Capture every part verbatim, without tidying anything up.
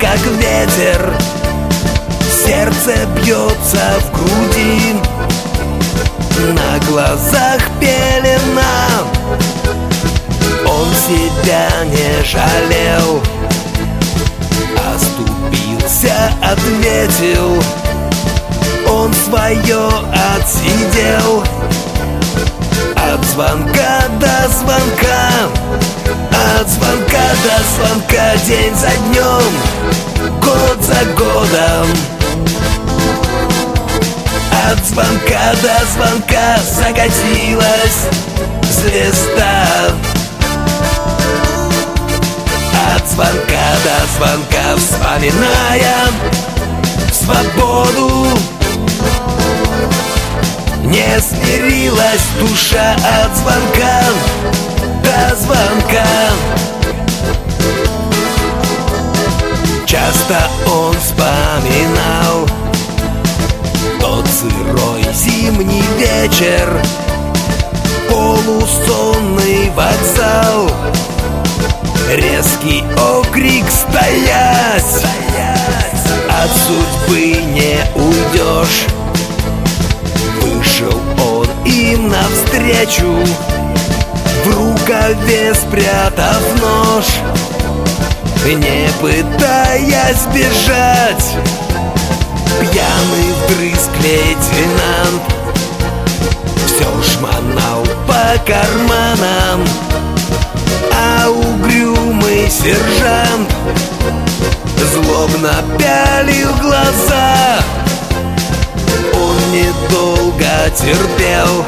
как ветер, сердце бьется в груди, на глазах пелена. Он себя не жалел, оступился, ответил, он свое отсидел. От звонка до звонка, от звонка до звонка, день за днем, год за годом. От звонка до звонка закатилась звезда. От звонка до звонка, вспоминая свободу, не смирилась душа от звонка до звонка. Часто он вспоминал тот сырой зимний вечер, полусонный вокзал, резкий окрик «Стоять!» От судьбы не уйдешь. Вышел он им навстречу, в рукаве спрятав нож, не пытаясь бежать. Пьяный вдрызг лейтенант все шмонал по карманам, а угрюмый сержант злобно пялил глаза. Он недолго терпел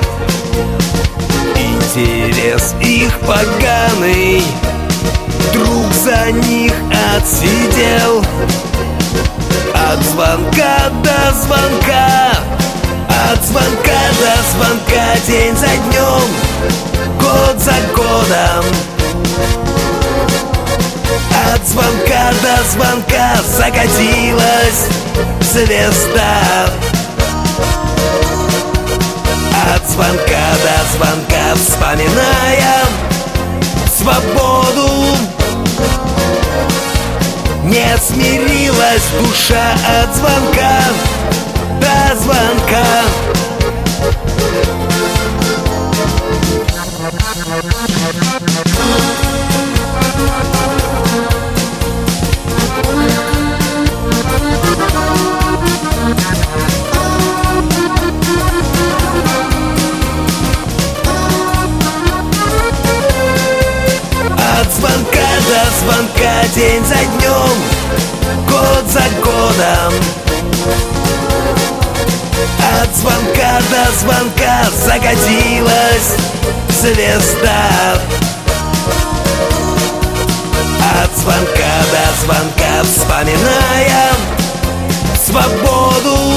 интерес их поганый, друг за них отсидел. От звонка до звонка, от звонка до звонка, день за днем, год за годом. От звонка до звонка закатилась звезда. От звонка до звонка, вспоминая свободу, не смирилась душа от звонка до звонка. От звонка до звонка, день за днем, год за годом. От звонка до звонка закатилась звезда. От звонка до звонка, вспоминая свободу,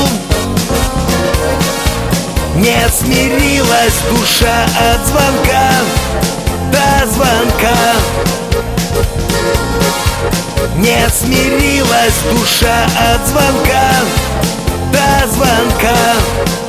не смирилась душа от звонка до звонка. Не смирилась душа от звонка до звонка.